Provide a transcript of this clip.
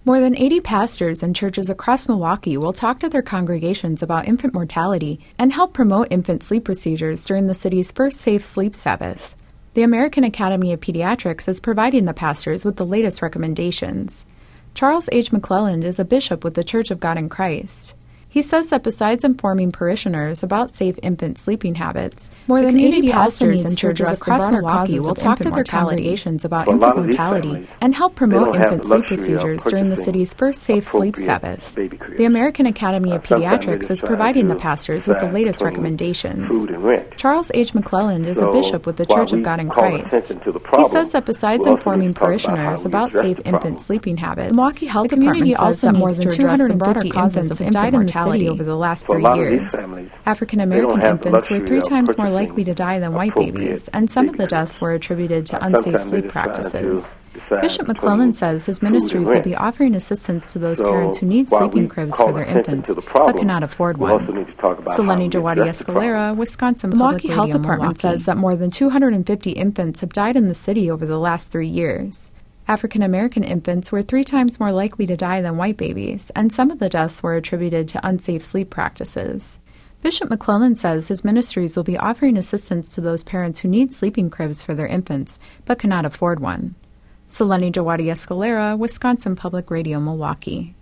More than 80 pastors and churches across Milwaukee will talk to their congregations about infant mortality and help promote infant sleep procedures during the city's first Safe Sleep Sabbath. The American Academy of Pediatrics is providing the pastors with the latest recommendations. Charles H. McClelland is a bishop with the Church of God in Christ. He says that besides informing parishioners about safe infant sleeping habits, more than 80 pastors and churches across Milwaukee will talk to their congregations about infant mortality and help promote infant sleep procedures during the city's first Safe Sleep Sabbath. The American Academy of Pediatrics is providing the pastors with the latest recommendations. Charles H. McClelland is a bishop with the Church of God in Christ. He says that besides informing parishioners about safe infant sleeping habits, the Milwaukee Health Department says that more than 250 infants have died in the city over the last 3 years. African American infants were 3 times more likely to die than white babies, and some of the deaths were attributed to unsafe sleep practices. Bishop McClelland says his ministries will be offering assistance to those parents who need sleeping cribs for their infants but cannot afford one. Selene Jawadi Escalera, Wisconsin Public Radio, Milwaukee Health Department says that more than 250 infants have died in the city over the last 3 years. African American infants were 3 times more likely to die than white babies, and some of the deaths were attributed to unsafe sleep practices. Bishop McClelland says his ministries will be offering assistance to those parents who need sleeping cribs for their infants but cannot afford one. Selene Jawadi Escalera, Wisconsin Public Radio, Milwaukee.